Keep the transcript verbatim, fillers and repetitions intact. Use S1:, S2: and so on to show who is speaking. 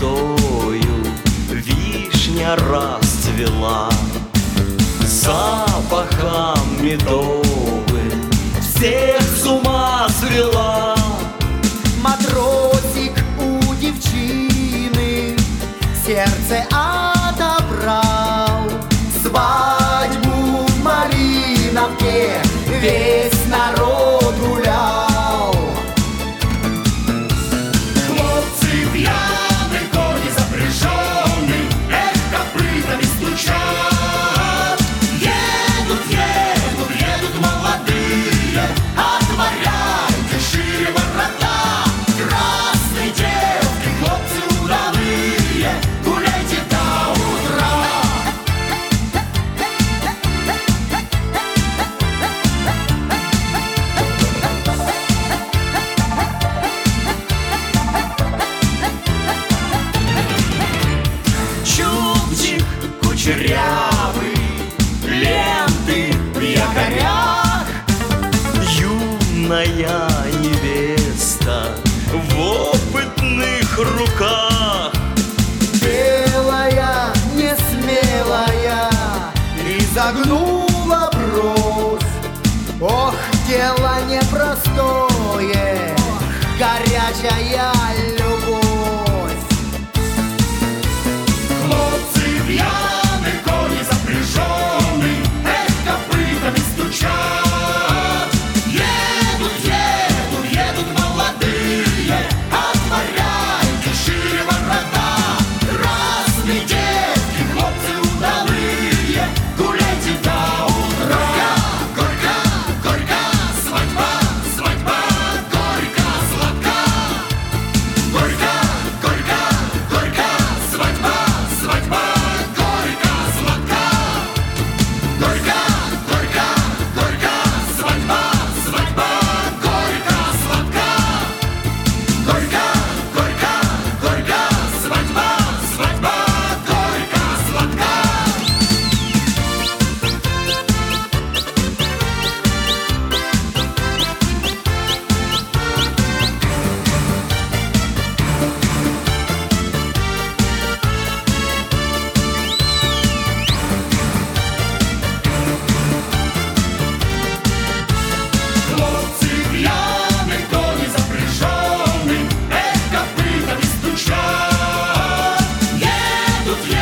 S1: молодою вишня расцвела, запахом медовым всех с ума свела.
S2: Матросик у девчины сердце отобрал. Свадьбу в Малиновке весь народ гулял.
S3: Хлопцы пьяны, кони запряжены, эх, копытами стучат. Едут, едут, едут молодые, отворяйте шире ворота. Красные девки, хлопцы удалые, гуляйте до утра.
S1: Чубчик кучерявый, ленты в якорях, юная невеста в опытных руках.
S2: Белая, несмелая, изогнула бровь. Ох, дело непростое, горячая любовь.
S3: Хлопцы пьяны, кони запряжены, эх, копытами стучат. Едут, едут, едут молодые, отворяйте шире ворота. Красные девки, хлопцы удалые, гуляйте до утра. Горька, горька, свадьба, свадьба, горько, сладка. Горька, горька, горька, свадьба, свадьба, горько, сладка. Горька, горька, горька, свадьба, свадьба, горько, сладка. Горька, горька, горька, свадьба, свадьба, горько, сладка. Хлопцы пьяны, кони запряжены, эх, копытами стучат. Едут, едут,